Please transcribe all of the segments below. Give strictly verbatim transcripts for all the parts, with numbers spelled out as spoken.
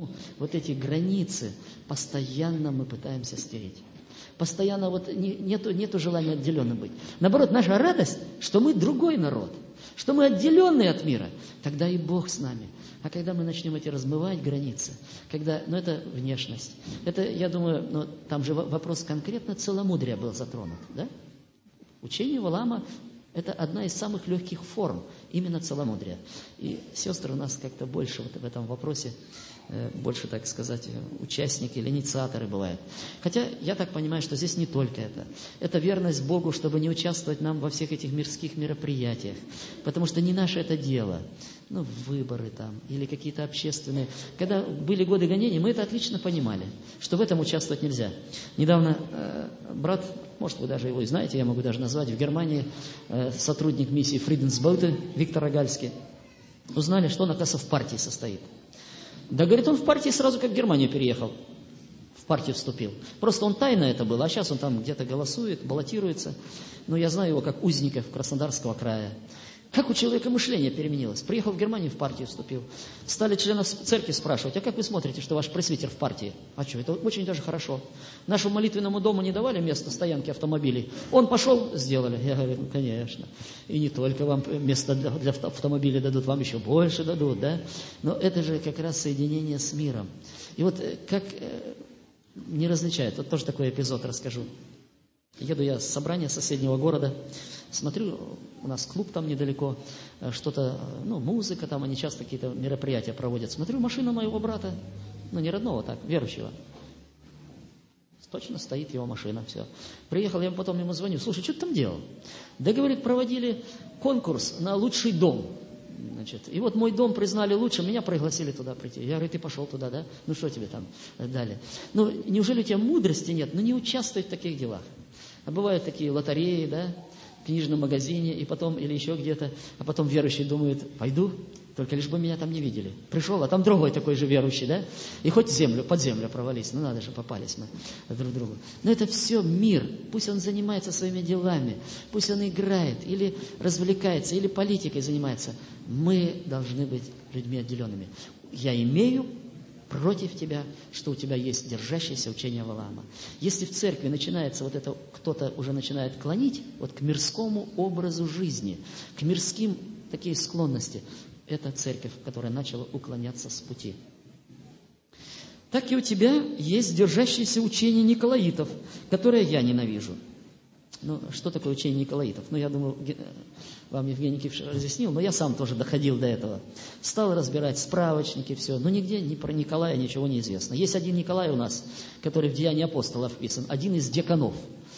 Вот эти границы постоянно мы пытаемся стереть. Постоянно вот не, нету, нету желания отделенным быть. Наоборот, наша радость, что мы другой народ, что мы отделенные от мира, тогда и Бог с нами. А когда мы начнем эти размывать границы, когда, ну это внешность, это, я думаю, ну, там же вопрос конкретно целомудрия был затронут, да? Учение Валаама – это одна из самых легких форм именно целомудрия. И сестры у нас как-то больше вот в этом вопросе, больше, так сказать, участники или инициаторы бывают. Хотя я так понимаю, что здесь не только это. Это верность Богу, чтобы не участвовать нам во всех этих мирских мероприятиях. Потому что не наше это дело. Ну, выборы там, или какие-то общественные. Когда были годы гонений, мы это отлично понимали, что в этом участвовать нельзя. Недавно э, брат, может, вы даже его и знаете, я могу даже назвать, в Германии э, сотрудник миссии Фриденсбауте Виктор Агальский, узнали, что он, оказывается, в партии состоит. Да, говорит, он в партии сразу как в Германию переехал, в партию вступил. Просто он тайно это было, а сейчас он там где-то голосует, баллотируется. Но я знаю его как узника Краснодарского края. Как у человека мышление переменилось. Приехал в Германию, в партию вступил. Стали членов церкви спрашивать, а как вы смотрите, что ваш пресвитер в партии? А что, это очень даже хорошо. Нашему молитвенному дому не давали место стоянки автомобилей. Он пошел, сделали. Я говорю, ну, конечно. И не только вам место для автомобиля дадут, вам еще больше дадут, да? Но это же как раз соединение с миром. И вот как не различают, вот тоже такой эпизод расскажу. Еду я с собрания соседнего города, смотрю, у нас клуб там недалеко, что-то, ну, музыка там, они часто какие-то мероприятия проводят. Смотрю, машина моего брата, ну, не родного, так, верующего. Точно стоит его машина, все. Приехал, я потом ему звоню, слушай, что ты там делал? Да, говорит, проводили конкурс на лучший дом. Значит, и вот мой дом признали лучшим, меня пригласили туда прийти. Я говорю, ты пошел туда, да? Ну, что тебе там дали? Ну, неужели у тебя мудрости нет? Ну, не участвуй в таких делах. А бывают такие лотереи, да, в книжном магазине, и потом, или еще где-то, а потом верующий думает, пойду, только лишь бы меня там не видели. Пришел, а там другой такой же верующий, да, и хоть землю, под землю провались, ну надо же, попались мы друг к другу. Но это все мир, пусть он занимается своими делами, пусть он играет, или развлекается, или политикой занимается. Мы должны быть людьми отделенными. Я имею против тебя, что у тебя есть держащееся учение Валаама. Если в церкви начинается вот это, кто-то уже начинает клонить вот к мирскому образу жизни, к мирским такие склонности, это церковь, которая начала уклоняться с пути. Так и у тебя есть держащееся учение николаитов, которое я ненавижу. Ну, что такое учение николаитов? Ну, я думаю, вам Евгений Никифорович разъяснил, но я сам тоже доходил до этого. Стал разбирать справочники, все. Но нигде ни про Николая ничего не известно. Есть один Николай у нас, который в Деянии апостолов вписан, один из дьяконов.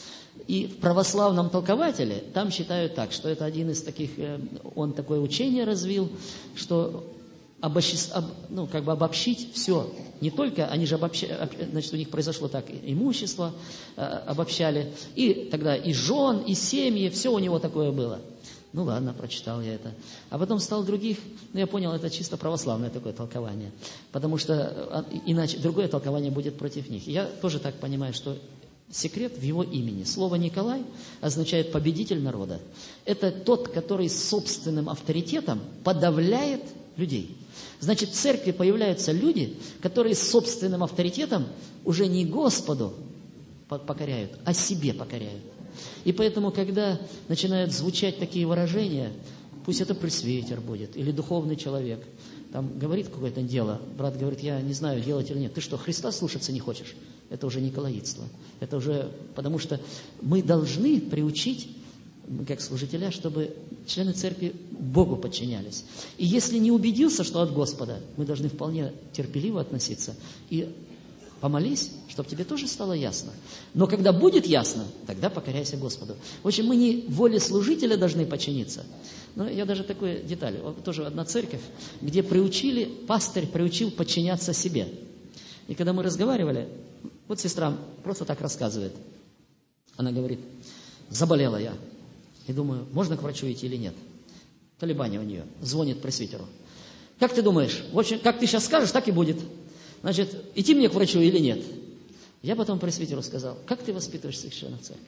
И в православном толкователе там считают так, что это один из таких, он такое учение развил, что обобщи, об, ну, как бы обобщить все. Не только, они же обобщали, значит, у них произошло так, имущество э, обобщали, и тогда и жен, и семьи, все у него такое было. Ну ладно, прочитал я это. А потом стал других, ну я понял, это чисто православное такое толкование, потому что иначе другое толкование будет против них. Я тоже так понимаю, что секрет в его имени. Слово «Николай» означает «победитель народа». Это тот, который собственным авторитетом подавляет людей. Значит, в церкви появляются люди, которые собственным авторитетом уже не Господу покоряют, а себе покоряют. И поэтому, когда начинают звучать такие выражения, пусть это пресвитер будет или духовный человек, там говорит какое-то дело, брат говорит, я не знаю, делать или нет. Ты что, Христа слушаться не хочешь? Это уже николаитство. Это уже, потому что мы должны приучить, как служителя, чтобы члены церкви Богу подчинялись. И если не убедился, что от Господа, мы должны вполне терпеливо относиться и помолись, чтобы тебе тоже стало ясно. Но когда будет ясно, тогда покоряйся Господу. В общем, мы не воле служителя должны подчиниться. Но я даже такую деталь. Вот тоже одна церковь, где приучили, пастырь приучил подчиняться себе. И когда мы разговаривали, вот сестра просто так рассказывает. Она говорит, заболела я. И думаю, можно к врачу идти или нет? Колебания у нее. Звонит пресвитеру. Как ты думаешь, в общем, как ты сейчас скажешь, так и будет. Значит, идти мне к врачу или нет? Я потом пресвитеру сказал, как ты воспитываешь своих членов церкви?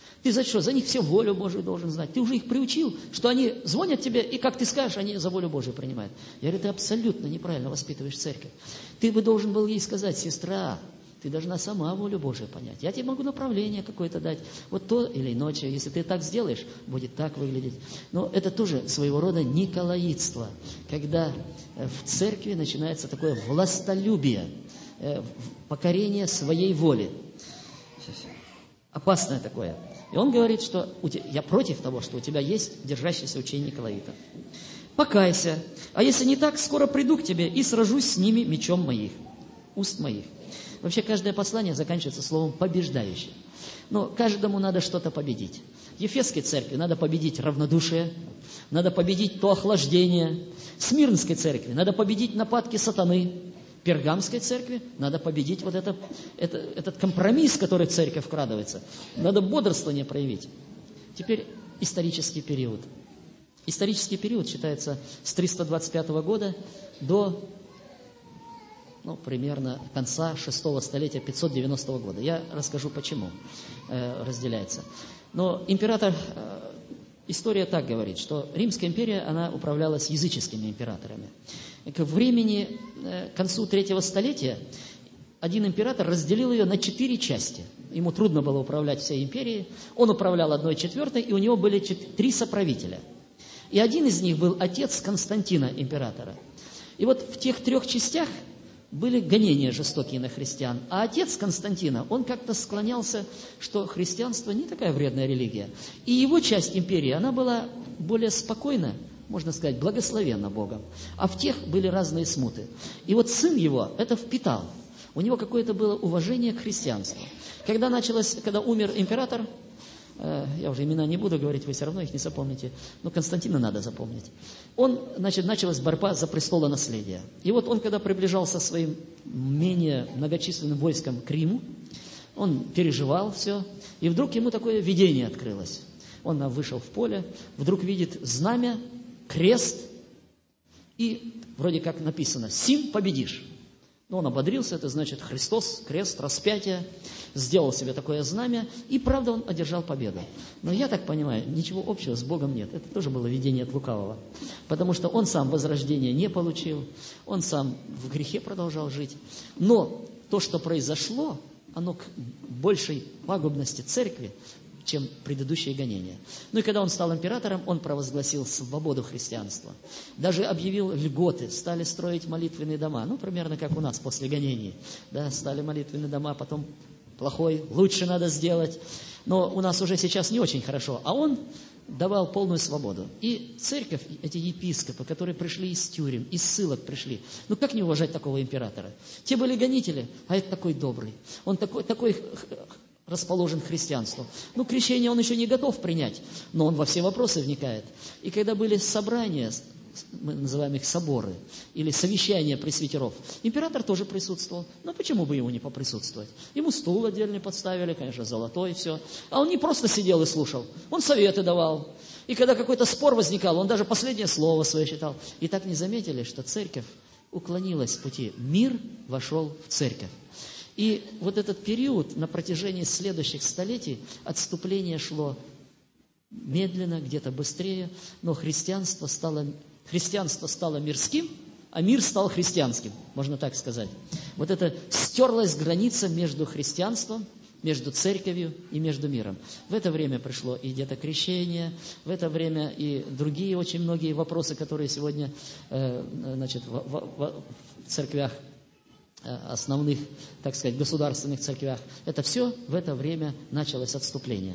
Ты за что? За них все волю Божию должен знать. Ты уже их приучил, что они звонят тебе, и как ты скажешь, они за волю Божию принимают. Я говорю, ты абсолютно неправильно воспитываешь церковь. Ты бы должен был ей сказать, сестра, ты должна сама волю Божию понять. Я тебе могу направление какое-то дать. Вот то или иное. Если ты так сделаешь, будет так выглядеть. Но это тоже своего рода николаитство, когда в церкви начинается такое властолюбие, покорение своей воли. Опасное такое. И он говорит, что я против того, что у тебя есть держащееся учение Николаита. Покайся, а если не так, скоро приду к тебе и сражусь с ними мечом моих, уст моих. Вообще каждое послание заканчивается словом «побеждающий». Но каждому надо что-то победить. В Ефесской церкви надо победить равнодушие, надо победить то охлаждение. В Смирнской церкви надо победить нападки сатаны. В Пергамской церкви надо победить вот это, это, этот компромисс, который в церковь вкрадывается. Надо бодрствование проявить. Теперь исторический период. Исторический период считается с триста двадцать пятого года до ну, примерно конца шестого столетия пятьсот девяностого года. Я расскажу, почему э, разделяется. Но император, э, история так говорит, что Римская империя, она управлялась языческими императорами. К времени, э, к концу третьего столетия, один император разделил ее на четыре части. Ему трудно было управлять всей империей. Он управлял одной четвертой, и у него были три соправителя. И один из них был отец Константина, императора. И вот в тех трех частях были гонения жестокие на христиан. А отец Константина, он как-то склонялся, что христианство не такая вредная религия. И его часть империи, она была более спокойна, можно сказать, благословенна Богом. А в тех были разные смуты. И вот сын его это впитал. У него какое-то было уважение к христианству. Когда началось, когда умер император, э, я уже имена не буду говорить, вы все равно их не запомните, но Константина надо запомнить. Он, значит, началась борьба за престолонаследие. И вот он, когда приближался своим менее многочисленным войском к Риму, он переживал все, и вдруг ему такое видение открылось. Он вышел в поле, вдруг видит знамя, крест, и вроде как написано «Сим победишь». Но он ободрился, это значит Христос, крест, распятие, сделал себе такое знамя, и правда он одержал победу. Но я так понимаю, ничего общего с Богом нет. Это тоже было видение от лукавого. Потому что он сам возрождения не получил, он сам в грехе продолжал жить. Но то, что произошло, оно к большей пагубности церкви, чем предыдущие гонения. Ну и когда он стал императором, он провозгласил свободу христианства. Даже объявил льготы, стали строить молитвенные дома. Ну, примерно как у нас после гонений. Да, стали молитвенные дома, потом плохой, лучше надо сделать. Но у нас уже сейчас не очень хорошо. А он давал полную свободу. И церковь, эти епископы, которые пришли из тюрем, из ссылок пришли. Ну как не уважать такого императора? Те были гонители, а это такой добрый. Он такой... такой расположен к христианству. Ну, крещение он еще не готов принять, но он во все вопросы вникает. И когда были собрания, мы называем их соборы, или совещания пресвитеров, император тоже присутствовал. Ну, почему бы ему не поприсутствовать? Ему стул отдельный подставили, конечно, золотой, все. А он не просто сидел и слушал, он советы давал. И когда какой-то спор возникал, он даже последнее слово свое читал. И так не заметили, что церковь уклонилась с пути. Мир вошел в церковь. И вот этот период на протяжении следующих столетий отступление шло медленно, где-то быстрее, но христианство стало, христианство стало мирским, а мир стал христианским, можно так сказать. Вот это стерлась граница между христианством, между церковью и между миром. В это время пришло и детокрещение, в это время и другие очень многие вопросы, которые сегодня э, значит, в, в, в церквях, основных, так сказать, государственных церквях. Это все в это время началось отступление.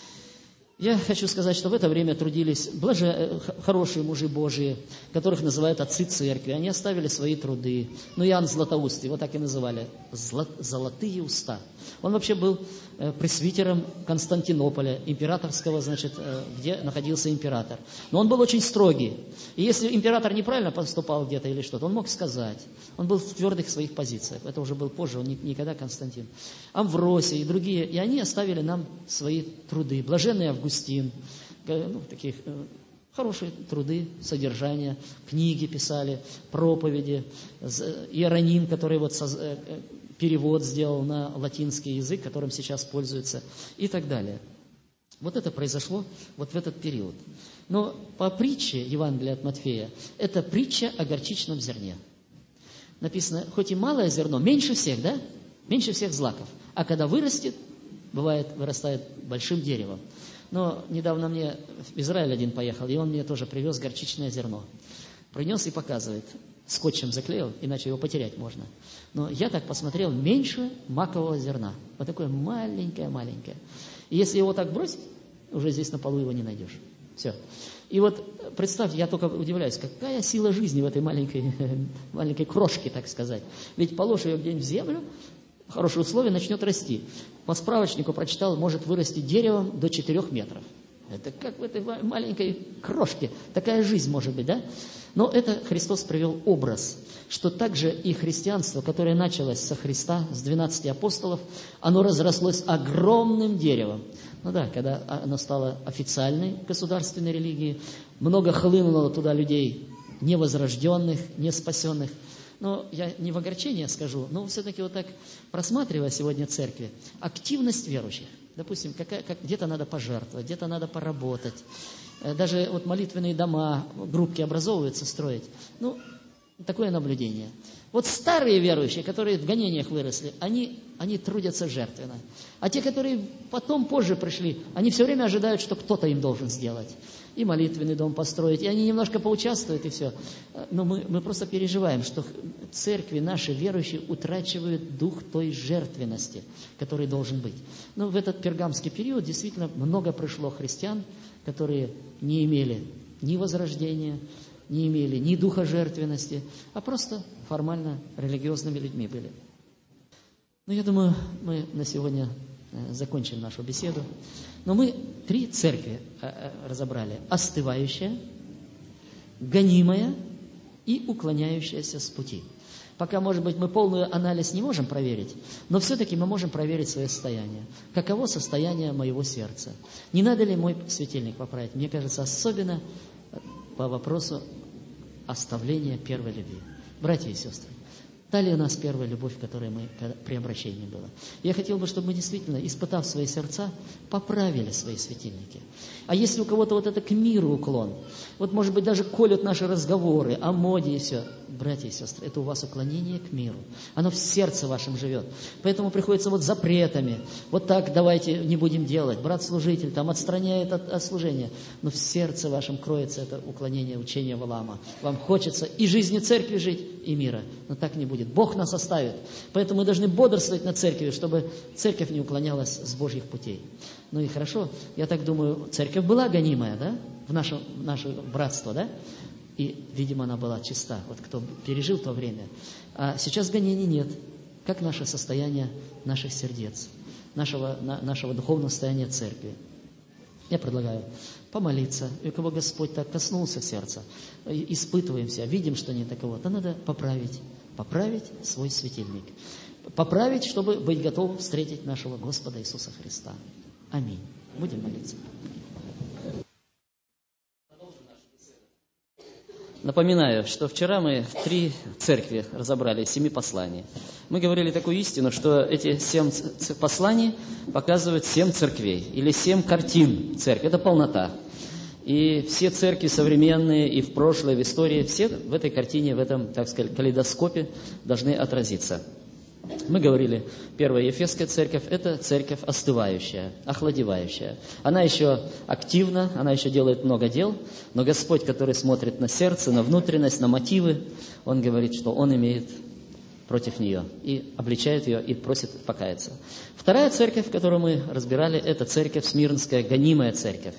Я хочу сказать, что в это время трудились блаже... хорошие мужи Божии, которых называют отцы церкви. Они оставили свои труды. Ну, Иоанн Златоуст, его так и называли. Зло... Золотые уста. Он вообще был э, пресвитером Константинополя, императорского, значит, э, где находился император. Но он был очень строгий. И если император неправильно поступал где-то или что-то, он мог сказать. Он был в твердых своих позициях. Это уже был позже, он не, никогда Константин. Амвросий и другие. И они оставили нам свои труды. Блаженный Августин. Ну, таких э, хорошие труды, содержания. Книги писали, проповеди. Иероним, который вот соз... перевод сделал на латинский язык, которым сейчас пользуются, и так далее. Вот это произошло вот в этот период. Но по притче Евангелия от Матфея, это притча о горчичном зерне. Написано, хоть и малое зерно, меньше всех, да? Меньше всех злаков. А когда вырастет, бывает, вырастает большим деревом. Но недавно мне в Израиль один поехал, и он мне тоже привез горчичное зерно. Принес и показывает. Скотчем заклеил, иначе его потерять можно. Но я так посмотрел, меньше макового зерна. Вот такое маленькое-маленькое. И если его так бросить, уже здесь на полу его не найдешь. Все. И вот представьте, я только удивляюсь, какая сила жизни в этой маленькой, маленькой крошке, так сказать. Ведь положишь ее где-нибудь в землю, в хорошие условия, начнет расти. По справочнику прочитал, может вырасти деревом до четырех метров. Это как в этой маленькой крошке. Такая жизнь может быть, да? Но это Христос привел образ, что также и христианство, которое началось со Христа, с двенадцати апостолов, оно разрослось огромным деревом. Ну да, когда оно стало официальной государственной религией, много хлынуло туда людей невозрожденных, неспасенных. Но я не в огорчение скажу, но все-таки вот так, просматривая сегодня церкви, активность верующих. Допустим, какая, как, где-то надо пожертвовать, где-то надо поработать. Даже вот молитвенные дома, группки образовываются, строить. Ну, такое наблюдение. Вот старые верующие, которые в гонениях выросли, они, они трудятся жертвенно. А те, которые потом, позже пришли, они все время ожидают, что кто-то им должен сделать. И молитвенный дом построить, и они немножко поучаствуют, и все. Но мы, мы просто переживаем, что церкви наши верующие утрачивают дух той жертвенности, который должен быть. Но в этот пергамский период действительно много пришло христиан, которые не имели ни возрождения, не имели ни духа жертвенности, а просто формально религиозными людьми были. Ну, я думаю, мы на сегодня закончим нашу беседу. Но мы три церкви разобрали. Остывающая, гонимая и уклоняющаяся с пути. Пока, может быть, мы полный анализ не можем проверить, но все-таки мы можем проверить свое состояние. Каково состояние моего сердца? Не надо ли мой светильник поправить? Мне кажется, особенно по вопросу оставления первой любви. Братья и сестры, та ли у нас первая любовь, которая мы при обращении была? Я хотел бы, чтобы мы действительно, испытав свои сердца, поправили свои светильники. А если у кого-то вот это к миру уклон, вот, может быть, даже колют наши разговоры о моде и все, братья и сестры, это у вас уклонение к миру. Оно в сердце вашем живет. Поэтому приходится вот запретами. Вот так давайте не будем делать. Брат-служитель там отстраняет от, от служения. Но в сердце вашем кроется это уклонение учения Валаама. Вам хочется и жизни церкви жить, и мира. Но так не будет. Бог нас оставит. Поэтому мы должны бодрствовать над церковью, чтобы церковь не уклонялась с Божьих путей. Ну и хорошо, я так думаю, церковь была гонимая, да? В наше, в наше братство, да? И, видимо, она была чиста. Вот кто пережил то время. А сейчас гонений нет. Как наше состояние наших сердец, нашего, на, нашего духовного состояния церкви. Я предлагаю помолиться. И у кого Господь так коснулся сердца, испытываем себя, видим, что не таково, то надо поправить. Поправить свой светильник. Поправить, чтобы быть готовым встретить нашего Господа Иисуса Христа. Аминь. Будем молиться. Напоминаю, что вчера мы в три церкви разобрали, семи посланий. Мы говорили такую истину, что эти семь посланий показывают семь церквей, или семь картин церкви. Это полнота. И все церкви современные, и в прошлой, в истории, все в этой картине, в этом, так сказать, калейдоскопе должны отразиться. Мы говорили, первая Ефесская церковь – это церковь остывающая, охладевающая. Она еще активна, она еще делает много дел, но Господь, который смотрит на сердце, на внутренность, на мотивы, Он говорит, что Он имеет против нее и обличает ее и просит покаяться. Вторая церковь, которую мы разбирали, это церковь Смирнская, гонимая церковь.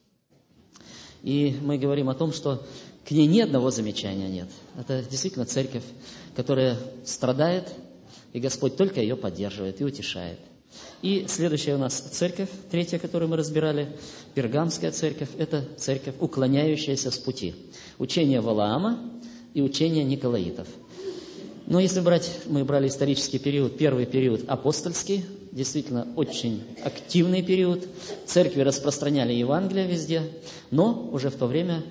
И мы говорим о том, что к ней ни одного замечания нет. Это действительно церковь, которая страдает, и Господь только ее поддерживает и утешает. И следующая у нас церковь, третья, которую мы разбирали, Пергамская церковь, это церковь, уклоняющаяся с пути. Учение Валаама и учение Николаитов. Но если брать, мы брали исторический период, первый период апостольский, действительно очень активный период. Церкви распространяли Евангелие везде, но уже в то время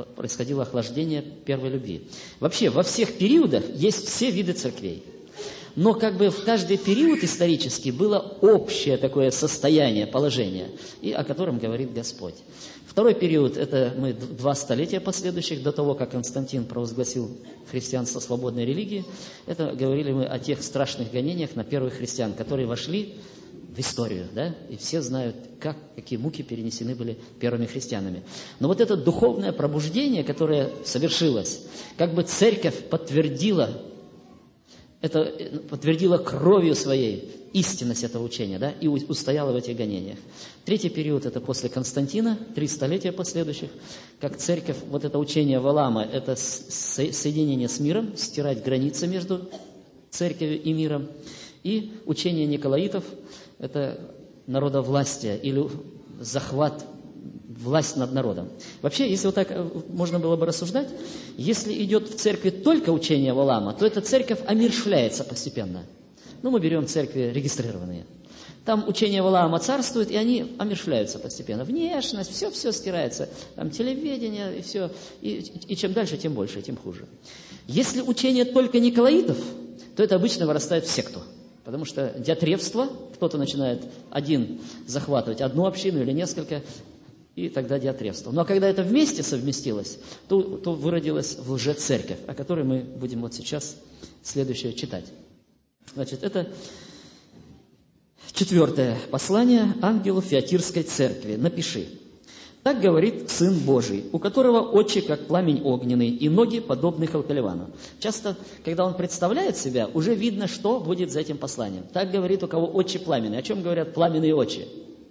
происходило охлаждение первой любви. Вообще, во всех периодах есть все виды церквей. но как бы в каждый период исторический было общее такое состояние, положение, и о котором говорит Господь. Второй период – это мы два столетия последующих до того, как Константин провозгласил христианство свободной религии. Это говорили мы о тех страшных гонениях на первых христиан, которые вошли в историю, да, и все знают, как, какие муки перенесены были первыми христианами. Но вот это духовное пробуждение, которое совершилось, как бы церковь подтвердила, это подтвердила кровью своей истинность этого учения, да, и устояла в этих гонениях. Третий период – это после Константина, три столетия последующих, как церковь, вот это учение Валаама, это соединение с миром, стирать границы между церковью и миром, и учение Николаитов – это народовластие или захват, власть над народом. Вообще, если вот так можно было бы рассуждать, если идет в церкви только учение Валаама, то эта церковь омершвляется постепенно. Ну, мы берем церкви регистрированные. Там учение Валаама царствует, и они омершвляются постепенно. Внешность, все-все стирается. Там телевидение, и все. И, и чем дальше, тем больше, и тем хуже. Если учение только Николаитов, то это обычно вырастает в секту. Потому что диатрефство, кто-то начинает один захватывать одну общину или несколько, и тогда диатрефство. Но когда это вместе совместилось, то, то выродилась в лжецерковь, о которой мы будем вот сейчас следующее читать. Значит, это четвертое послание ангелу Фиатирской церкви. Напиши. Так говорит Сын Божий, у которого очи, как пламень огненный, и ноги, подобны халкаливану. Часто, когда он представляет себя, уже видно, что будет за этим посланием. Так говорит, у кого очи пламенные. О чем говорят пламенные очи?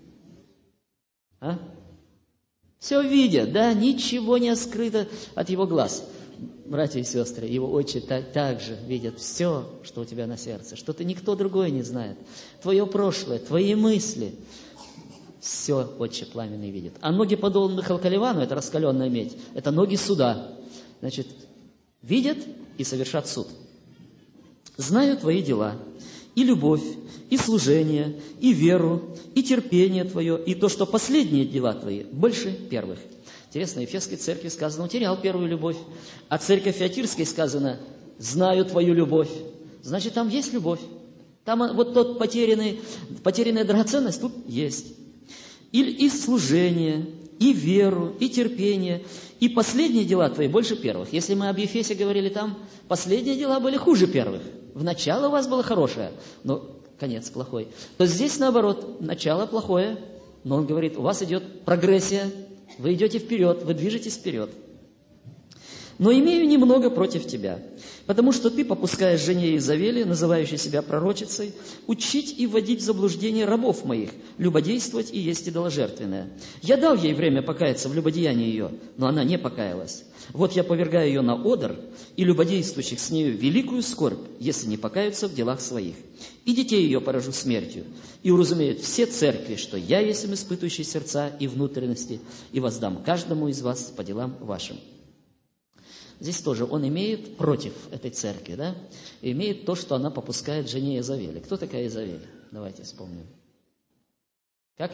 А? Все видят, да? Ничего не скрыто от его глаз. Братья и сестры, его очи так, так же видят все, что у тебя на сердце, что ты никто другой не знает. Твое прошлое, твои мысли. Все очи пламенные видят. А ноги, подобны халкаливану, это раскаленная медь, это ноги суда. Значит, видят и совершат суд. Знаю твои дела, и любовь, и служение, и веру, и терпение твое, и то, что последние дела твои больше первых. Интересно, в Ефесской церкви сказано, утерял первую любовь, а церковь Фиатирской сказано, знаю твою любовь. Значит, там есть любовь. Там вот тот потерянный, потерянная драгоценность тут есть. И, и служение, и веру, и терпение, и последние дела твои больше первых. Если мы об Ефесе говорили там, последние дела были хуже первых. В начало у вас было хорошее, но конец плохой. То здесь наоборот, начало плохое, но он говорит, у вас идет прогрессия, вы идете вперед, вы движетесь вперед. Но имею немного против тебя, потому что ты попускаешь жене Иезавели, называющей себя пророчицей, учить и вводить в заблуждение рабов моих, любодействовать и есть идоложертвенное. Я дал ей время покаяться в любодеянии ее, но она не покаялась. Вот я повергаю ее на одр и любодействующих с нею великую скорбь, если не покаются в делах своих. И детей ее поражу смертью, и уразумеют все церкви, что я есть им испытывающий сердца и внутренности, и воздам каждому из вас по делам вашим. Здесь тоже он имеет против этой церкви, да, имеет то, что она попускает жене Иезавели. Кто такая Иезавель? Давайте вспомним. Как?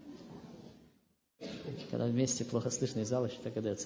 Когда вместе плохо слышно из зала, что-то кадается.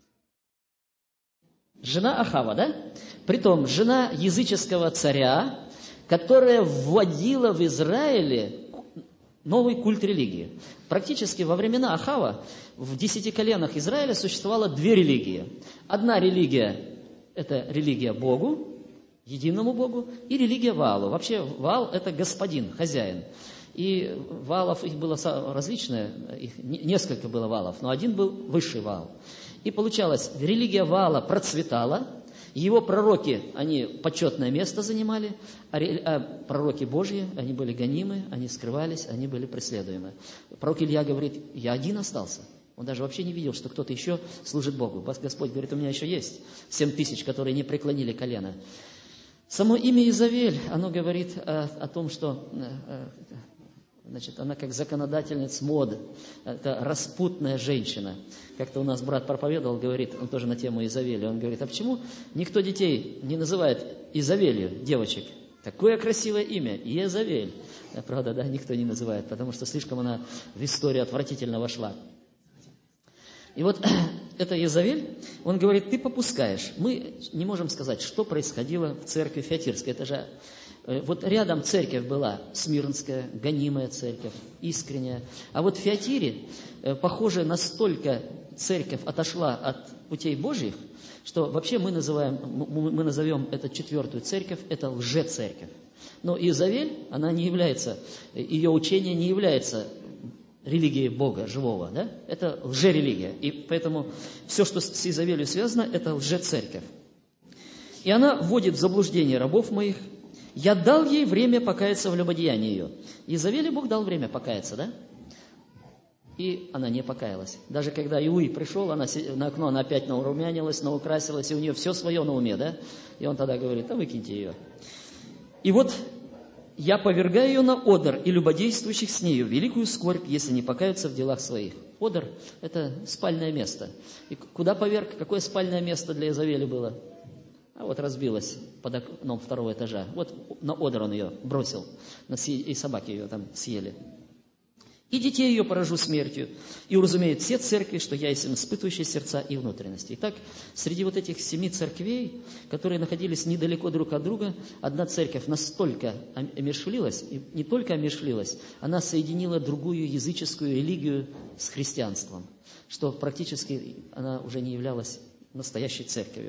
Жена Ахава, да? Притом, жена языческого царя, которая вводила в Израиле новый культ религии. Практически во времена Ахава в десяти коленах Израиля существовало две религии. Одна религия – это религия Богу, единому Богу, и религия Ваалу. Вообще Ваал – это господин, хозяин. И Ваалов их было различное, их несколько было Ваалов, но один был высший Ваал. И получалось, религия Ваала процветала, его пророки, они почетное место занимали, а, ре, а пророки Божьи, они были гонимы, они скрывались, они были преследуемы. Пророк Илья говорит, я один остался. Он даже вообще не видел, что кто-то еще служит Богу. Господь говорит, у меня еще есть семь тысяч, которые не преклонили колено. Само имя Иезавель, оно говорит о, о том, что... Значит, она как законодательница моды, это распутная женщина. Как-то у нас брат проповедовал, говорит, он тоже на тему Иезавели, он говорит, а почему никто детей не называет Иезавелью, девочек? Такое красивое имя, Иезавель. Да, правда, да, никто не называет, потому что слишком она в историю отвратительно вошла. И вот это Иезавель, он говорит, ты попускаешь. Мы не можем сказать, что происходило в церкви Фиатирской. Это же Вот рядом церковь была Смирнская, гонимая церковь, искренняя. А вот в Фиатире, похоже, настолько церковь отошла от путей Божьих, что вообще мы называем, мы назовем эту четвертую церковь, это лжецерковь. Но Иезавель, она не является, ее учение не является религией Бога живого, да? Это лжерелигия. И поэтому все, что с Иезавелью связано, это лжецерковь. И она вводит в заблуждение рабов моих. Я дал ей время покаяться в любодеянии ее. Иезавели Бог дал время покаяться, да? И она не покаялась. Даже когда Иуи пришел, она на окно, она опять наурумянилась, наукрасилась, и у нее все свое на уме, да? И он тогда говорит, а выкиньте ее. И вот я повергаю ее на одр и любодействующих с нею великую скорбь, если не покаются в делах своих. Одр – это спальное место. И куда поверг? Какое спальное место для Иезавели было? А вот разбилась под окном второго этажа. Вот на одр он ее бросил, и собаки ее там съели. И детей ее поражу смертью, и уразумеют все церкви, что я есть испытывающий сердца и внутренности. Итак, среди вот этих семи церквей, которые находились недалеко друг от друга, одна церковь настолько омершвилась, и не только омершвилась, она соединила другую языческую религию с христианством, что практически она уже не являлась настоящей церковью.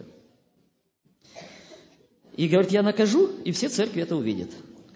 И говорит, я накажу, и все церкви это увидят.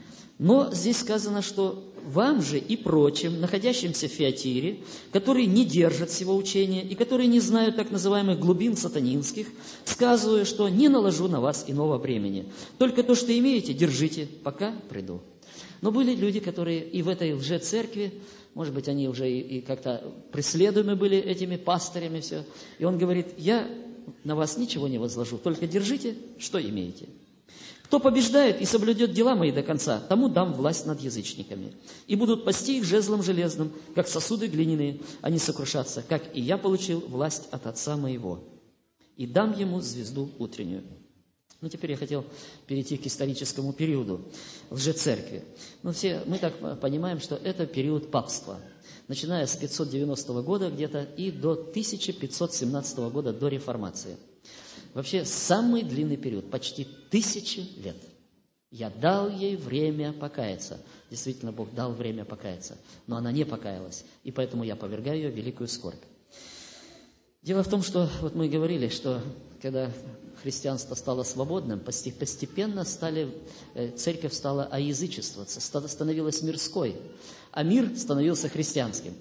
Но здесь сказано, что вам же и прочим, находящимся в Фиатире, которые не держат сего учения и которые не знают так называемых глубин сатанинских, сказываю, что не наложу на вас иного бремени. Только то, что имеете, держите, пока приду. Но были люди, которые и в этой лжецеркви, может быть, они уже и, и как-то преследуемы были этими пастырями, все. И он говорит, я на вас ничего не возложу, только держите, что имеете. Кто побеждает и соблюдет дела мои до конца, тому дам власть над язычниками. И будут пасти их жезлом железным, как сосуды глиняные, они сокрушатся, как и я получил власть от Отца моего. И дам ему звезду утреннюю. Ну, теперь я хотел перейти к историческому периоду лжецеркви. Ну, все мы так понимаем, что это период папства, начиная с пятьсот девяностого года где-то и до тысяча пятьсот семнадцатого года, до реформации. Вообще, самый длинный период, почти тысячи лет. Я дал ей время покаяться. Действительно, Бог дал время покаяться, но она не покаялась, и поэтому я повергаю ее в великую скорбь. Дело в том, что, вот мы говорили, что когда христианство стало свободным, постепенно стали, церковь стала оязычествоваться, становилась мирской, а мир становился христианским.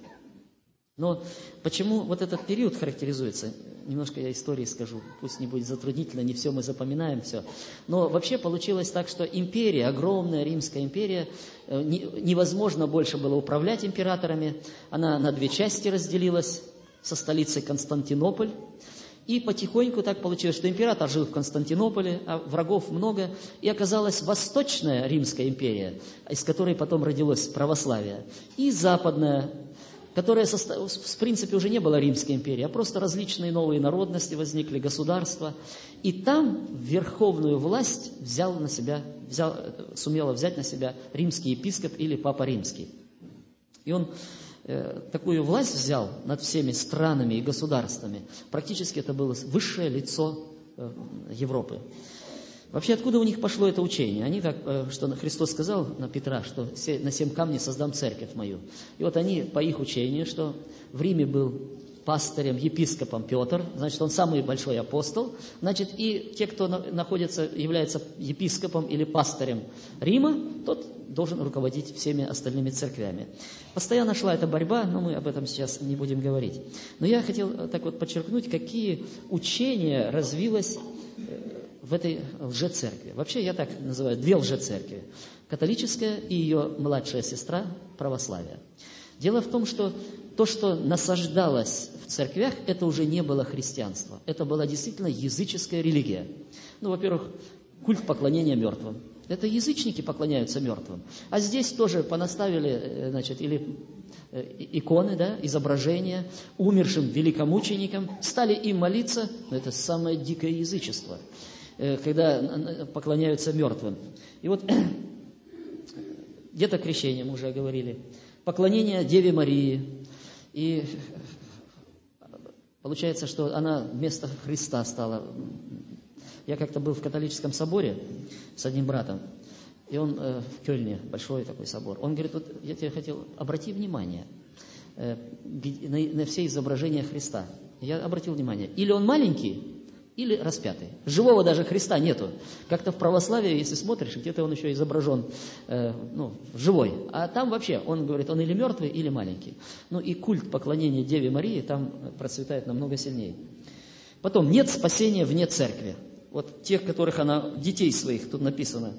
Но почему вот этот период характеризуется? Немножко я истории скажу, пусть не будет затруднительно, не все мы запоминаем, все. Но вообще получилось так, что империя, огромная Римская империя, невозможно больше было управлять императорами. Она на две части разделилась, со столицей Константинополь. И потихоньку так получилось, что император жил в Константинополе, а врагов много. И оказалась Восточная Римская империя, из которой потом родилось православие, и Западная, которая, в принципе, уже не была Римской империей, а просто различные новые народности возникли, государства. И там верховную власть взял на себя, взял, сумела взять на себя римский епископ или папа римский. И он э, такую власть взял над всеми странами и государствами. Практически это было высшее лицо э, Европы. Вообще, откуда у них пошло это учение? Они, как что Христос сказал на Петра, что на семь камней создам церковь мою. И вот они, по их учению, что в Риме был пастырем, епископом Петр, значит, он самый большой апостол, значит, и те, кто находится, является епископом или пастырем Рима, тот должен руководить всеми остальными церквями. Постоянно шла эта борьба, но мы об этом сейчас не будем говорить. Но я хотел так вот подчеркнуть, какие учения развилось в этой лжецеркви. Вообще, я так называю, две лжецеркви. Католическая и ее младшая сестра православие. Дело в том, что то, что насаждалось в церквях, это уже не было христианство. Это была действительно языческая религия. Ну, во-первых, культ поклонения мертвым. Это язычники поклоняются мертвым. А здесь тоже понаставили, значит, или иконы, да, изображения умершим великомученикам, стали им молиться, но это самое дикое язычество, когда поклоняются мертвым. И вот где-то крещение, мы уже говорили, поклонение Деве Марии. И получается, что она вместо Христа стала. Я как-то был в католическом соборе с одним братом. И он э, в Кёльне, большой такой собор. Он говорит, вот я тебе хотел, обрати внимание э, на, на все изображения Христа. Я обратил внимание, или он маленький, или распятый. Живого даже Христа нету. Как-то в православии, если смотришь, где-то он еще изображен э, ну, живой. А там вообще, он говорит, он или мертвый, или маленький. Ну и культ поклонения Деве Марии там процветает намного сильнее. Потом, нет спасения вне церкви. Вот тех, которых она, детей своих, тут написано.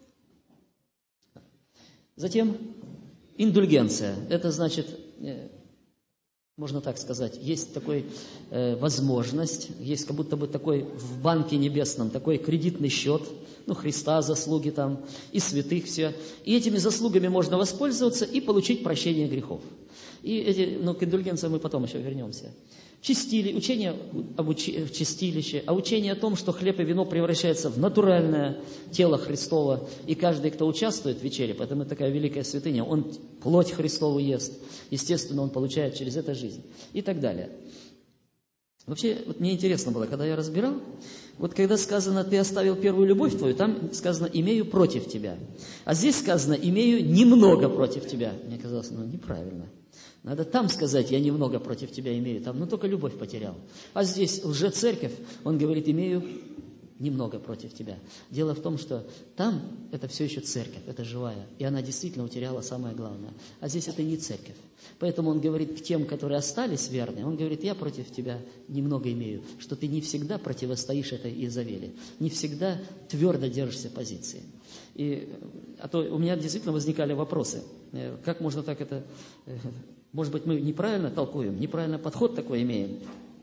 Затем, индульгенция. Это значит... Э, Можно так сказать, есть такой э, возможность, есть как будто бы такой в банке небесном, такой кредитный счет, ну, Христа, заслуги там, и святых все. И этими заслугами можно воспользоваться и получить прощение грехов. И эти, ну, к индульгенциям мы потом еще вернемся. Чистили, учение об учи, чистилище, а учение о том, что хлеб и вино превращаются в натуральное тело Христово, и каждый, кто участвует в вечере, поэтому это такая великая святыня, он плоть Христову ест, естественно, он получает через это жизнь, и так далее. Вообще, вот мне интересно было, когда я разбирал, вот когда сказано, ты оставил первую любовь твою, там сказано, имею против тебя, а здесь сказано, имею немного против тебя. Мне казалось, ну, неправильно. Надо там сказать, я немного против тебя имею, там, но только любовь потерял. А здесь лжецерковь, он говорит, имею немного против тебя. Дело в том, что там это все еще церковь, это живая, и она действительно утеряла самое главное. А здесь это не церковь. Поэтому он говорит к тем, которые остались верны, он говорит, я против тебя немного имею, что ты не всегда противостоишь этой Иезавели, не всегда твердо держишься позиции. И, а то у меня действительно возникали вопросы, как можно так это... Может быть, мы неправильно толкуем, неправильно подход такой имеем.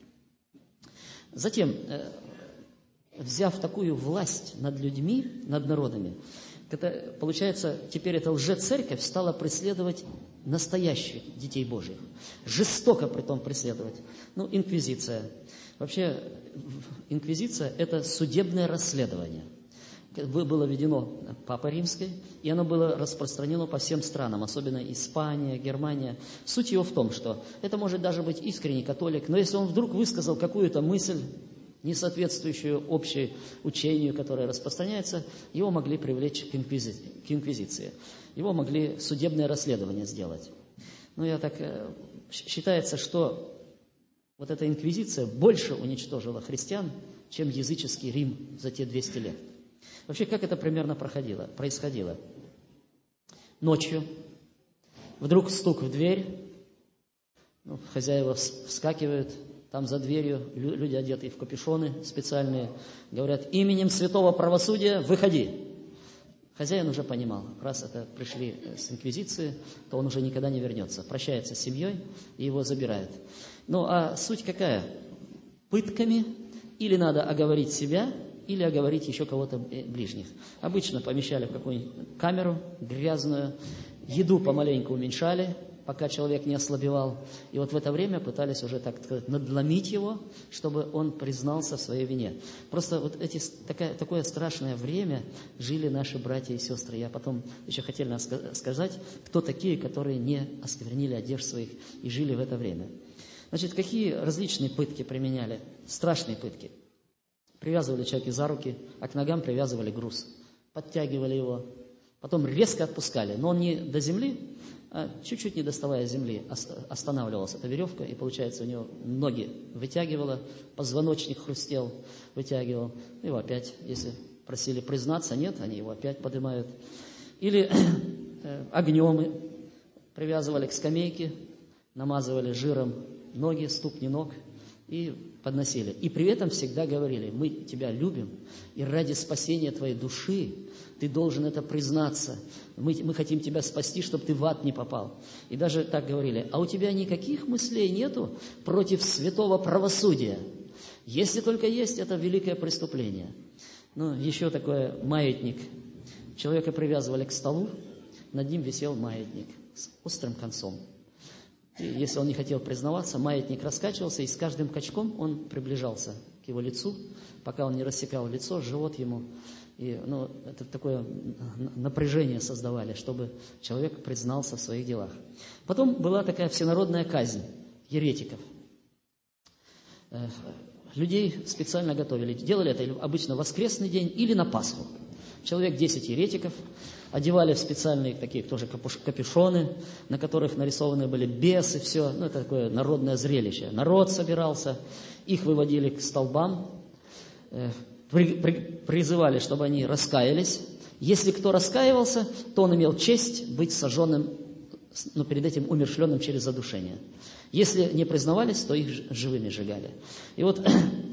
Затем, взяв такую власть над людьми, над народами, это, получается, теперь эта лжецерковь стала преследовать настоящих детей Божьих. Жестоко притом преследовать. Ну, инквизиция. Вообще, инквизиция – это судебное расследование. Было введено Папой Римской, и оно было распространено по всем странам, особенно Испания, Германия. Суть его в том, что это может даже быть искренний католик, но если он вдруг высказал какую-то мысль, не соответствующую общему учению, которое распространяется, его могли привлечь к инквизиции. К инквизиции. Его могли судебное расследование сделать. Ну, я так... Считается, что вот эта инквизиция больше уничтожила христиан, чем языческий Рим за те двести лет. Вообще, как это примерно проходило, происходило? Ночью вдруг стук в дверь, ну, хозяева вскакивают, там за дверью люди, одетые в капюшоны специальные, говорят, именем святого правосудия выходи. Хозяин уже понимал, раз это пришли с инквизиции, то он уже никогда не вернется. Прощается с семьей и его забирают. Ну, а суть какая? Пытками или надо оговорить себя, или оговорить еще кого-то ближних. Обычно помещали в какую-нибудь камеру грязную, еду помаленьку уменьшали, пока человек не ослабевал. И вот в это время пытались уже, так сказать, надломить его, чтобы он признался в своей вине. Просто вот эти, такая, такое страшное время жили наши братья и сестры. Я потом еще хотел сказать, кто такие, которые не осквернили одежд своих и жили в это время. Значит, какие различные пытки применяли? Страшные пытки. Привязывали человека за руки, а к ногам привязывали груз. Подтягивали его. Потом резко отпускали. Но он не до земли, а чуть-чуть не доставая земли, останавливалась эта веревка. И, получается, у него ноги вытягивало, позвоночник хрустел, вытягивал. Его опять, если просили признаться, нет, они его опять поднимают. Или огнем привязывали к скамейке, намазывали жиром ноги, ступни ног и подносили. И при этом всегда говорили, мы тебя любим, и ради спасения твоей души ты должен это признаться. Мы, мы хотим тебя спасти, чтобы ты в ад не попал. И даже так говорили, а у тебя никаких мыслей нету против святого правосудия. Если только есть, это великое преступление. Ну, еще такое маятник. Человека привязывали к столу, над ним висел маятник с острым концом. И если он не хотел признаваться, маятник раскачивался, и с каждым качком он приближался к его лицу, пока он не рассекал лицо, живот ему. И, ну, это такое напряжение создавали, чтобы человек признался в своих делах. Потом была такая всенародная казнь еретиков. Людей специально готовили. Делали это обычно в воскресный день или на Пасху. Человек десять еретиков, одевали в специальные такие тоже капюшоны, на которых нарисованы были бесы, все. Ну, это такое народное зрелище. Народ собирался, их выводили к столбам, при, при, призывали, чтобы они раскаялись. Если кто раскаивался, то он имел честь быть сожженным, но перед этим умерщвленным через задушение. Если не признавались, то их живыми сжигали. И вот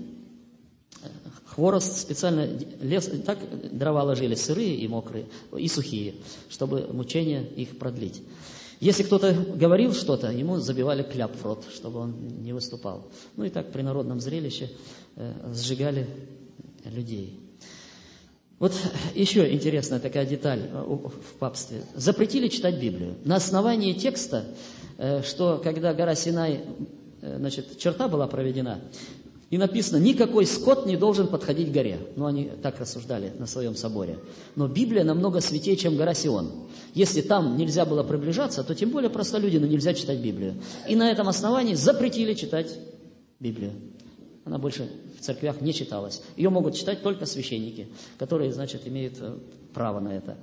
хворост специально лес, так дрова ложили сырые и мокрые, и сухие, чтобы мучения их продлить. Если кто-то говорил что-то, ему забивали кляп в рот, чтобы он не выступал. Ну и так при народном зрелище э, сжигали людей. Вот еще интересная такая деталь в папстве. Запретили читать Библию. На основании текста, э, что когда гора Синай, э, значит, черта была проведена, и написано, никакой скот не должен подходить к горе. Ну, они так рассуждали на своем соборе. Но Библия намного святее, чем гора Сион. Если там нельзя было приближаться, то тем более простолюдину нельзя читать Библию. И на этом основании запретили читать Библию. Она больше в церквях не читалась. Ее могут читать только священники, которые, значит, имеют право на это.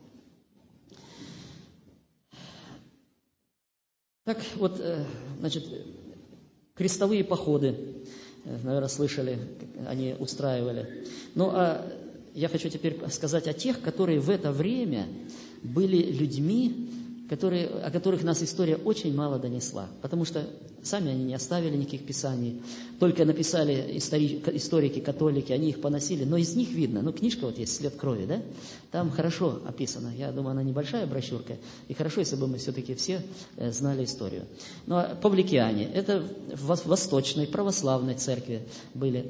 Так вот, значит, крестовые походы, наверное, слышали, они устраивали. Ну, а я хочу теперь сказать о тех, которые в это время были людьми, которые, о которых нас история очень мало донесла. Потому что сами они не оставили никаких писаний. Только написали истори, историки, католики, они их поносили. Но из них видно, ну, книжка вот есть, «След крови», да? Там хорошо описано. Я думаю, она небольшая брошюрка. И хорошо, если бы мы все-таки все знали историю. Ну, а павликиане, это в восточной православной церкви были.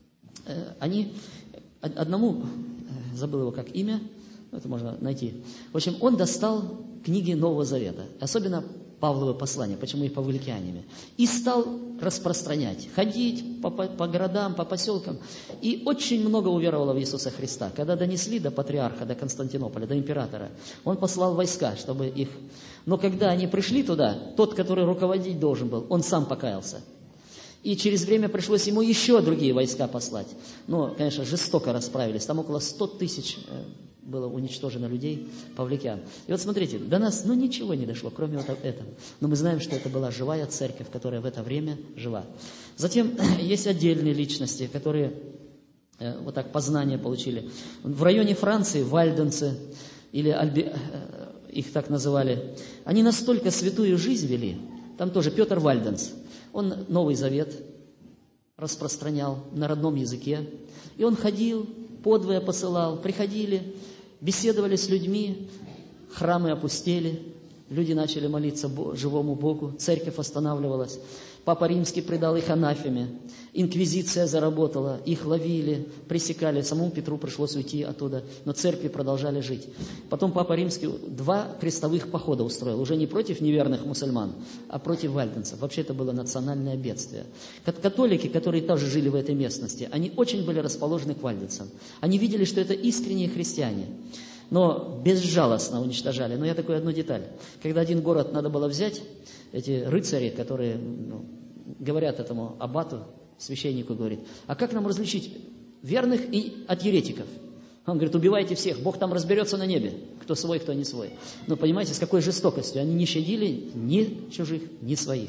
Они одному, забыл его как имя, это можно найти. В общем, он достал книги Нового Завета, особенно Павловы послания, почему их павликианами, и стал распространять, ходить по, по, по городам, по поселкам. И очень много уверовало в Иисуса Христа. Когда донесли до патриарха, до Константинополя, до императора, он послал войска, чтобы их... Но когда они пришли туда, тот, который руководить должен был, он сам покаялся. И через время пришлось ему еще другие войска послать. Но, конечно, жестоко расправились. Там около сто тысяч было уничтожено людей, павликян. И вот смотрите, до нас ну ничего не дошло, кроме вот этого. Но мы знаем, что это была живая церковь, которая в это время жива. Затем есть отдельные личности, которые э, вот так познания получили. В районе Франции вальденцы, или Альби, э, их так называли, они настолько святую жизнь вели. Там тоже Петр Вальденс. Он Новый Завет распространял на родном языке. И он ходил, подвое посылал, приходили, беседовали с людьми, храмы опустели, люди начали молиться живому Богу, церковь останавливалась. Папа Римский предал их анафеме, инквизиция заработала, их ловили, пресекали. Самому Петру пришлось уйти оттуда, но церкви продолжали жить. Потом Папа Римский два крестовых похода устроил, уже не против неверных мусульман, а против вальденцев. Вообще это было национальное бедствие. Католики, которые тоже жили в этой местности, они очень были расположены к вальденцам. Они видели, что это искренние христиане, но безжалостно уничтожали. Но я такую одну деталь. Когда один город надо было взять, эти рыцари, которые ну, говорят этому аббату, священнику, говорит, а как нам различить верных и от еретиков? Он говорит, убивайте всех, Бог там разберется на небе, кто свой, кто не свой. Но понимаете, с какой жестокостью? Они не щадили ни чужих, ни своих.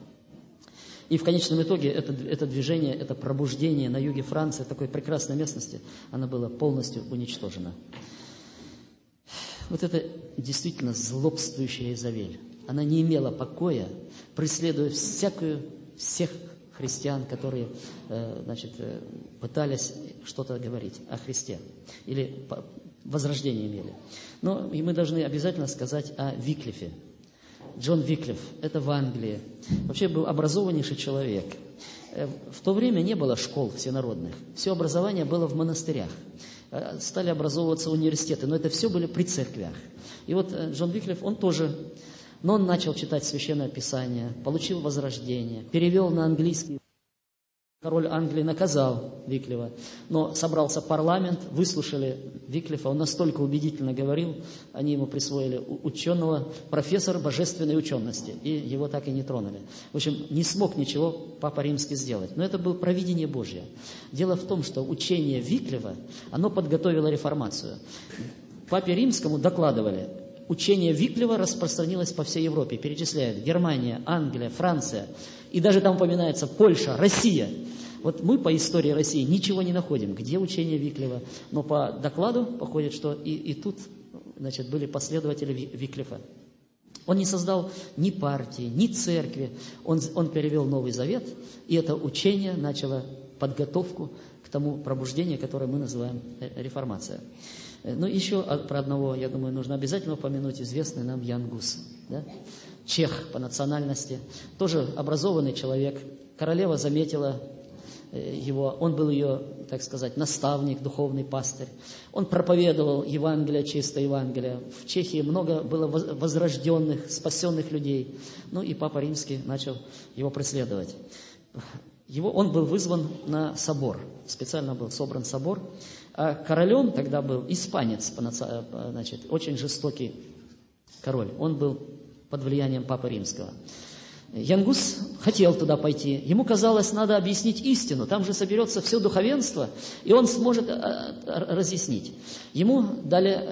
И в конечном итоге это, это движение, это пробуждение на юге Франции, такой прекрасной местности, оно было полностью уничтожено. Вот это действительно злобствующая Изавель. Она не имела покоя, преследуя всякую, всех христиан, которые э, значит, э, пытались что-то говорить о Христе или возрождение имели. Но и мы должны обязательно сказать о Виклифе. Джон Виклиф, это в Англии. Вообще был образованнейший человек. В то время не было школ всенародных. Все образование было в монастырях. Стали образовываться университеты, но это все были при церквях. И вот Джон Виклиф, он тоже... Но он начал читать Священное Писание, получил возрождение, перевел на английский Король Англии наказал Виклифа, но собрался парламент, выслушали Виклифа, он настолько убедительно говорил, они ему присвоили ученого, профессора божественной учености, и его так и не тронули. В общем, не смог ничего Папа Римский сделать, но это было провидение Божье. Дело в том, что учение Виклифа, оно подготовило реформацию. Папе Римскому докладывали, учение Виклифа распространилось по всей Европе, перечисляют Германия, Англия, Франция, и даже там упоминается Польша, Россия. Вот мы по истории России ничего не находим, где учение Виклифа, но по докладу походит, что и, и тут, значит, были последователи Виклифа. Он не создал ни партии, ни церкви, он, он перевел Новый Завет, и это учение начало подготовку к тому пробуждению, которое мы называем реформация. Ну, еще про одного, я думаю, нужно обязательно упомянуть, известный нам Ян Гус, да? Чех по национальности, тоже образованный человек. Королева заметила его, он был ее, так сказать, наставник, духовный пастырь. Он проповедовал Евангелие, чистое Евангелие. В Чехии много было возрожденных, спасенных людей. Ну и Папа Римский начал его преследовать. Его, он был вызван на собор, специально был собран собор. А королем тогда был испанец, значит, очень жестокий король. Он был под влиянием Папы Римского. Ян Гус хотел туда пойти. Ему казалось, надо объяснить истину. Там же соберется все духовенство, и он сможет разъяснить. Ему дали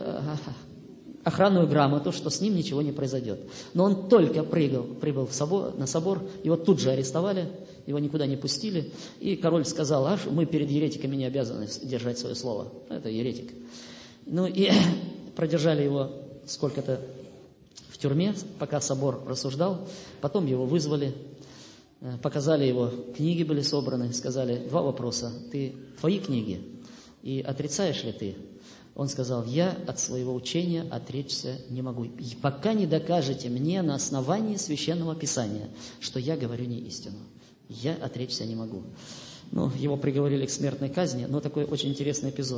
охранную грамоту, что с ним ничего не произойдет. Но он только прыгал, прибыл в собор, на собор, его тут же арестовали, его никуда не пустили. И король сказал, аж мы перед еретиками не обязаны держать свое слово. Это еретик. Ну и продержали его сколько-то в тюрьме, пока собор рассуждал. Потом его вызвали, показали его, книги были собраны, сказали два вопроса. Ты, твои книги, и отрицаешь ли ты? Он сказал, я от своего учения отречься не могу, и пока не докажете мне на основании Священного Писания, что я говорю не истину. Я отречься не могу. Ну, его приговорили к смертной казни, но такой очень интересный эпизод.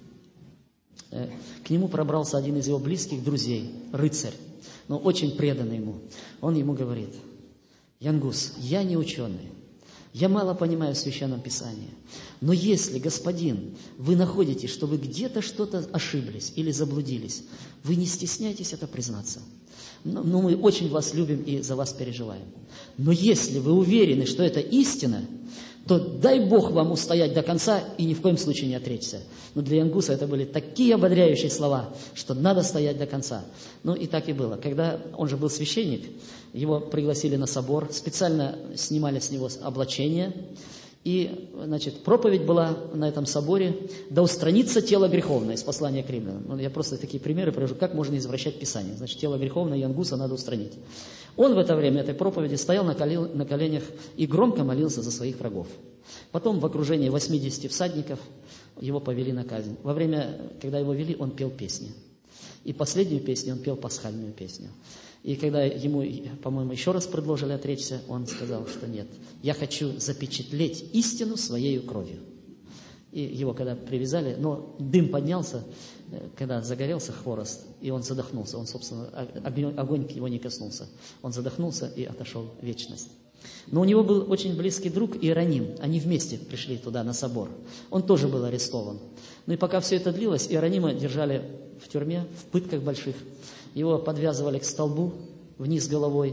К нему пробрался один из его близких друзей, рыцарь, но очень преданный ему. Он ему говорит, Ян Гус, я не ученый, я мало понимаю в Священном Писании, но если, господин, вы находите, что вы где-то что-то ошиблись или заблудились, вы не стесняйтесь это признаться. Но, но мы очень вас любим и за вас переживаем. Но если вы уверены, что это истина, то дай Бог вам устоять до конца и ни в коем случае не отречься. Но для Ян Гуса это были такие ободряющие слова, что надо стоять до конца. Ну и так и было. Когда он же был священник, его пригласили на собор, специально снимали с него облачение. И, значит, проповедь была на этом соборе «Да устранится тело греховное» из послания к римлянам. Ну, я просто такие примеры привожу, как можно извращать Писание. Значит, тело греховное Ян Гуса надо устранить. Он в это время этой проповеди стоял на коленях и громко молился за своих врагов. Потом в окружении восьмидесяти всадников его повели на казнь. Во время, когда его вели, он пел песни. И последнюю песню он пел пасхальную песню. И когда ему, по-моему, еще раз предложили отречься, он сказал, что нет, я хочу запечатлеть истину своей кровью. И его когда привязали, но дым поднялся, когда загорелся хворост, и он задохнулся. Он, собственно, огонь, огонь к его не коснулся. Он задохнулся и отошел в вечность. Но у него был очень близкий друг Иероним. Они вместе пришли туда, на собор. Он тоже был арестован. Ну и пока все это длилось, Иеронима держали в тюрьме, в пытках больших. Его подвязывали к столбу, вниз головой,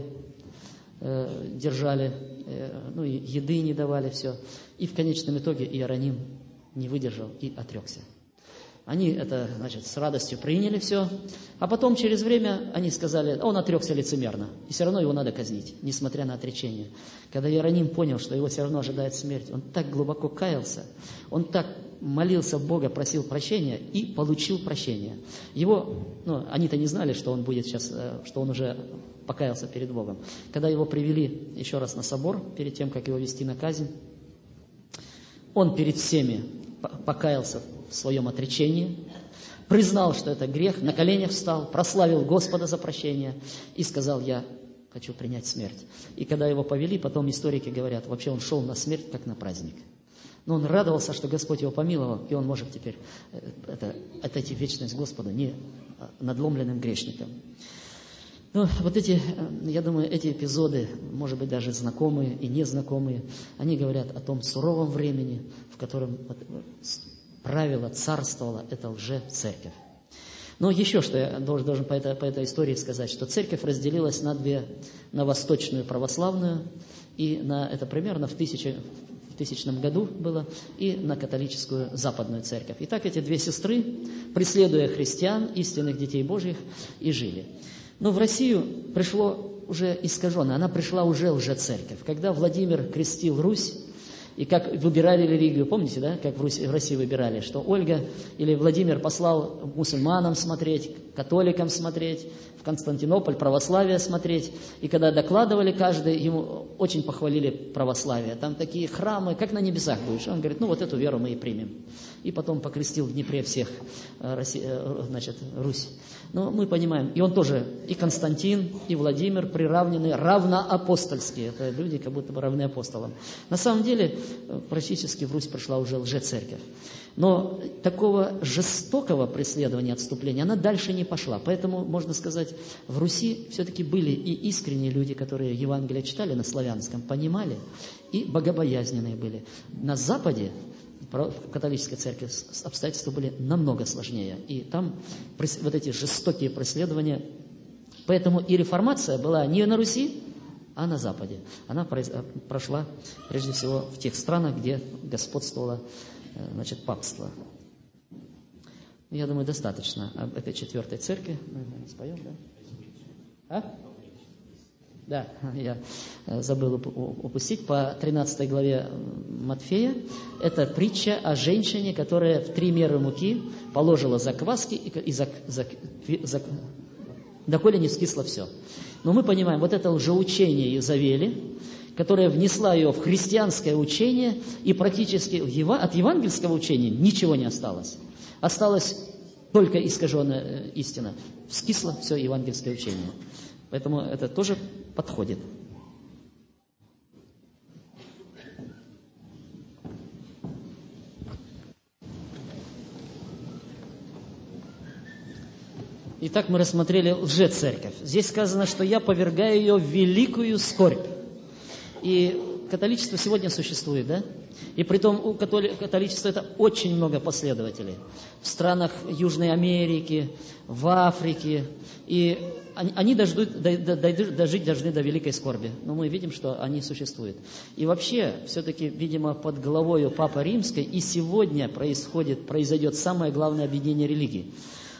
э, держали, э, ну и еды не давали, все. И в конечном итоге Иероним не выдержал и отрекся. Они это, значит, с радостью приняли все, а потом через время они сказали, он отрекся лицемерно, и все равно его надо казнить, несмотря на отречение. Когда Иероним понял, что его все равно ожидает смерть, он так глубоко каялся, он так молился Бога, просил прощения и получил прощение. Его, ну, они-то не знали, что он будет сейчас, что он уже покаялся перед Богом. Когда его привели еще раз на собор, перед тем, как его вести на казнь, он перед всеми покаялся в своем отречении, признал, что это грех, на коленях встал, прославил Господа за прощение и сказал, я хочу принять смерть. И когда его повели, потом историки говорят, вообще он шел на смерть, как на праздник. Но он радовался, что Господь его помиловал, и он может теперь это, отойти в вечность Господу, не надломленным грешником. Ну, вот эти, я думаю, эти эпизоды, может быть, даже знакомые и незнакомые, они говорят о том суровом времени, в котором правило царствовало эта лже-церковь. Но еще что я должен, должен по, этой, по этой истории сказать, что церковь разделилась на две, на восточную православную, и на, это примерно в, тысяче, в тысячном году было, и на католическую западную церковь. Итак, эти две сестры, преследуя христиан, истинных детей Божьих, и жили. Но в Россию пришло уже искаженное, она пришла уже лже-церковь. Когда Владимир крестил Русь, и как выбирали религию, помните, да, как в, Руси, в России выбирали, что Ольга или Владимир послал мусульманам смотреть, католикам смотреть, в Константинополь православие смотреть, и когда докладывали каждый, ему очень похвалили православие, там такие храмы, как на небесах будешь, он говорит, ну вот эту веру мы и примем, и потом покрестил в Днепре всех, значит, Русь. Но мы понимаем, и он тоже, и Константин, и Владимир приравнены равноапостольские, это люди как будто бы равны апостолам. На самом деле, практически в Русь пришла уже лже-церковь. Но такого жестокого преследования, отступления, она дальше не пошла. Поэтому, можно сказать, в Руси все-таки были и искренние люди, которые Евангелие читали на славянском, понимали, и богобоязненные были. На Западе, в католической церкви, обстоятельства были намного сложнее. И там вот эти жестокие преследования. Поэтому и реформация была не на Руси, а на Западе. Она прошла прежде всего в тех странах, где господствовало, значит, папство. Я думаю, достаточно об этой четвертой церкви. Мы споем, да? А? Да, я забыл упустить. По тринадцатой главе Матфея это притча о женщине, которая в три меры муки положила закваски и, и зак, зак, зак, доколе не скисло все. Но мы понимаем, вот это лжеучение Иезавели, которая внесла ее в христианское учение, и практически от евангельского учения ничего не осталось. Осталась только искаженная истина. Скисло все евангельское учение. Поэтому это тоже подходит. Итак, мы рассмотрели лже-церковь. Здесь сказано, что я повергаю ее в великую скорбь. И католичество сегодня существует, да? И притом у католичества это очень много последователей. В странах Южной Америки, в Африке. И они, они дождут, дожить должны до великой скорби. Но мы видим, что они существуют. И вообще, все-таки, видимо, под главою Папы Римской и сегодня происходит, произойдет самое главное объединение религий.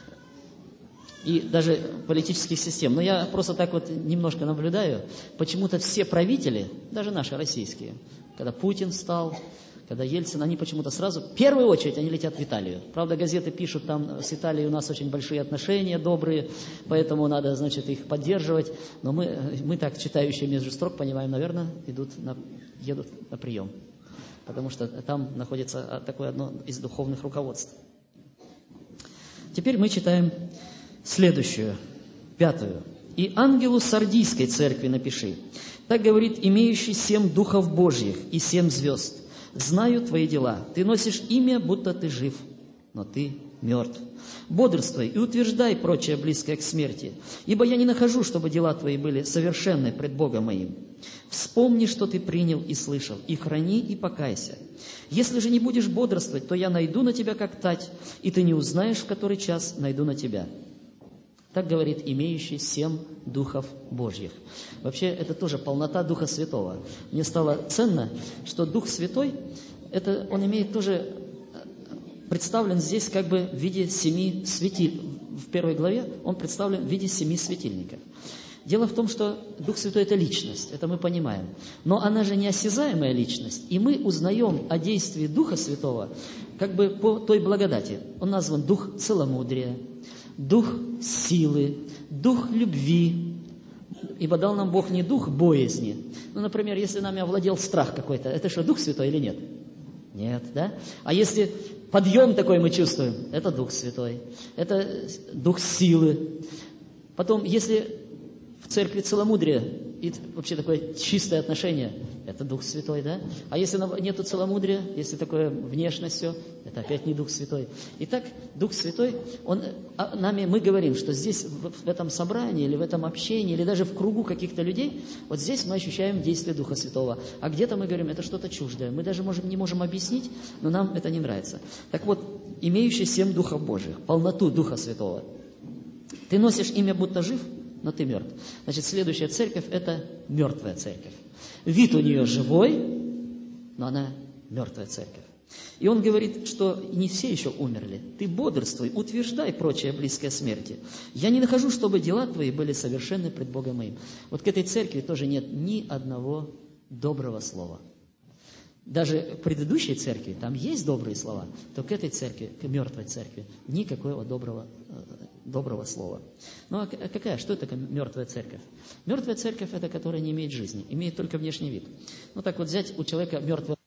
И даже политических систем. Но я просто так вот немножко наблюдаю, почему-то все правители, даже наши российские, когда Путин стал, когда Ельцин, они почему-то сразу, в первую очередь, они летят в Италию. Правда, газеты пишут, там с Италией у нас очень большие отношения, добрые, поэтому надо, значит, их поддерживать. Но мы, мы так, читающие между строк, понимаем, наверное, идут на, едут на прием. Потому что там находится такое одно из духовных руководств. Теперь мы читаем следующую, пятую. «И ангелу Сардийской церкви напиши, так говорит имеющий семь духов Божьих и семь звезд. Знаю твои дела. Ты носишь имя, будто ты жив, но ты мертв. Бодрствуй и утверждай прочее близкое к смерти, ибо я не нахожу, чтобы дела твои были совершенны пред Богом моим. Вспомни, что ты принял и слышал, и храни, и покайся. Если же не будешь бодрствовать, то я найду на тебя как тать, и ты не узнаешь, в который час найду на тебя». Так говорит имеющий семь духов Божьих. Вообще, это тоже полнота Духа Святого. Мне стало ценно, что Дух Святой, это, он имеет тоже, представлен здесь как бы в виде семи светил. В первой главе он представлен в виде семи светильников. Дело в том, что Дух Святой – это личность, это мы понимаем. Но она же неосязаемая личность, и мы узнаем о действии Духа Святого как бы по той благодати. Он назван Дух целомудрия, Дух силы, Дух любви. Ибо дал нам Бог не дух боязни. Ну, например, если нами овладел страх какой-то, это что, Дух Святой или нет? Нет, да? А если подъем такой мы чувствуем, это Дух Святой, это Дух силы. Потом, если в церкви целомудрие и вообще такое чистое отношение, это Дух Святой, да? А если нету целомудрия, если такое внешность все, это опять не Дух Святой. Итак, Дух Святой, он, а нами, мы говорим, что здесь, в, в этом собрании, или в этом общении, или даже в кругу каких-то людей, вот здесь мы ощущаем действие Духа Святого. А где-то мы говорим, это что-то чуждое. Мы даже можем, не можем объяснить, но нам это не нравится. Так вот, имеющий семь Духов Божьих, полноту Духа Святого. Ты носишь имя, будто жив, но ты мертв. Значит, следующая церковь – это мертвая церковь. Вид у нее живой, но она мертвая церковь. И он говорит, что не все еще умерли. Ты бодрствуй, утверждай прочее близкое смерти. Я не нахожу, чтобы дела твои были совершенны пред Богом моим. Вот к этой церкви тоже нет ни одного доброго слова. Даже к предыдущей церкви там есть добрые слова, то к этой церкви, к мертвой церкви, никакого доброго, доброго слова. Ну а какая, что это такое мертвая церковь? Мертвая церковь – это которая не имеет жизни, имеет только внешний вид. Ну так вот взять у человека мертвое